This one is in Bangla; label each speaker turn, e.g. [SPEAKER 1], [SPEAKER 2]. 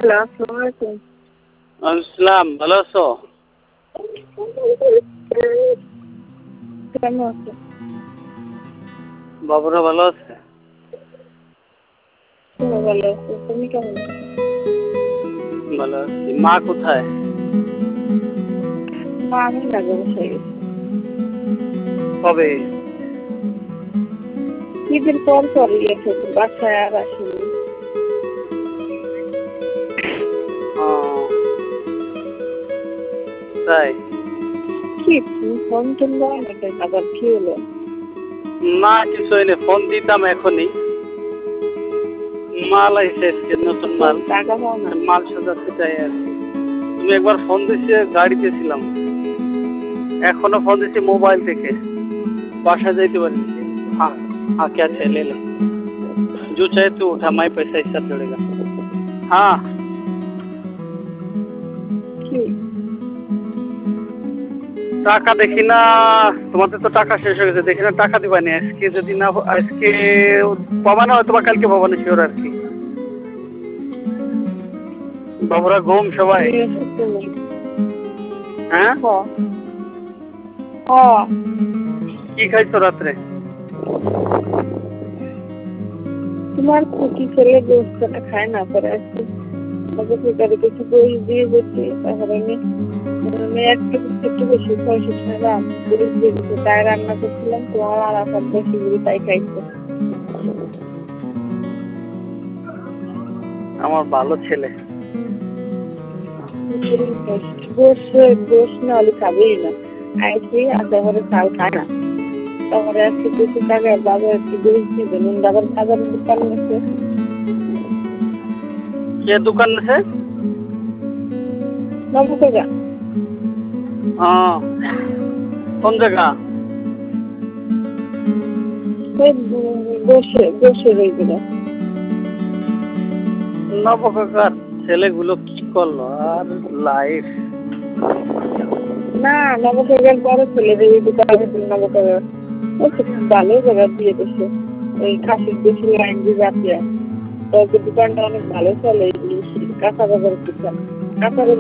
[SPEAKER 1] হ্যালো, আসসালামু আলাইকুম।
[SPEAKER 2] আসসালাম, ভালো আছো?
[SPEAKER 1] কেমন আছো?
[SPEAKER 2] বাবুরা ভালো আছে?
[SPEAKER 1] ভালো আছি। তুমি কেমন আছো?
[SPEAKER 2] ভালো আছি। মা কোথায়?
[SPEAKER 1] মা আমি লাগে বসে গেছি।
[SPEAKER 2] কবে?
[SPEAKER 1] ঈদের পর গেছে, বাসায় আর আসেনি।
[SPEAKER 2] ও, তাই?
[SPEAKER 1] কি তুমি ফোন টোন দাও না কেন? আবার কি হলো?
[SPEAKER 2] না কিছু হয়নি, ফোন দিতাম এখনই। মাল আইছে আজকে, নতুন মাল।
[SPEAKER 1] টাকা পাও না?
[SPEAKER 2] মাল সাজাতে চাই আর কি। তুমি একবার ফোন দিছিলে, গাড়িতে ছিলাম। এখনো ফোন দিচ্ছি মোবাইল থেকে। বাসা যাইতে পারি। हाँ हाँ क्या चाहिए ले ले जो चाहे तू उठा, मैं पैसा हिसाब जोड़ेगा। हाँ
[SPEAKER 1] কি?
[SPEAKER 2] টাকা দেখি না, তোমাদের তো টাকা শেষ হয়ে গেছে, দেখি না টাকা দিবানি আজকে। যদি না আজকে পাবা না, হয়তো বা কালকে পাবা না, শিওর আর কি। বাবুরা ঘুম সবাই?
[SPEAKER 1] তুমি এসো তুমি।
[SPEAKER 2] হ্যাঁ,
[SPEAKER 1] হ হ
[SPEAKER 2] কি খাইছো রাত্রে?
[SPEAKER 1] তোমার কুকি ছেলে গোস্তটা খায় না, পরে আসছি আমাকে ফিকারে কিছু গোস দিয়ে গেছি। তারপরে আমি একটু বেশি পয়সা ছাড়লাম, গোস দিয়ে গেছি। তাই রান্না করছিলাম, তোমার আর আসার বেশি করে তাই খাইছে।
[SPEAKER 2] আমার ভালো ছেলে।
[SPEAKER 1] গোস না হলে খাবেই না। আইসি আসা ঘরে চাল খায় না। তারপরে আজকে কিছু টাকা বাজার একটু গোস দিয়ে দেবেন। আবার বাজার দোকান আছে,
[SPEAKER 2] কে দোকান আছে?
[SPEAKER 1] নবকজা
[SPEAKER 2] কোন জায়গা?
[SPEAKER 1] বসে রয়ে গেল।
[SPEAKER 2] নবকাকার ছেলেগুলো কি করলো আর লাইফ।
[SPEAKER 1] না, নবকজার বড় ছেলে এই দোকানে নবকজা ভালো জায়গা দিয়ে দিচ্ছে। ওই খাসির বেশি লাইন দিয়ে যাচ্ছে। তো দোকানটা অনেক ভালো চলে, কাঁচা বাজারের দোকান। কাঁচা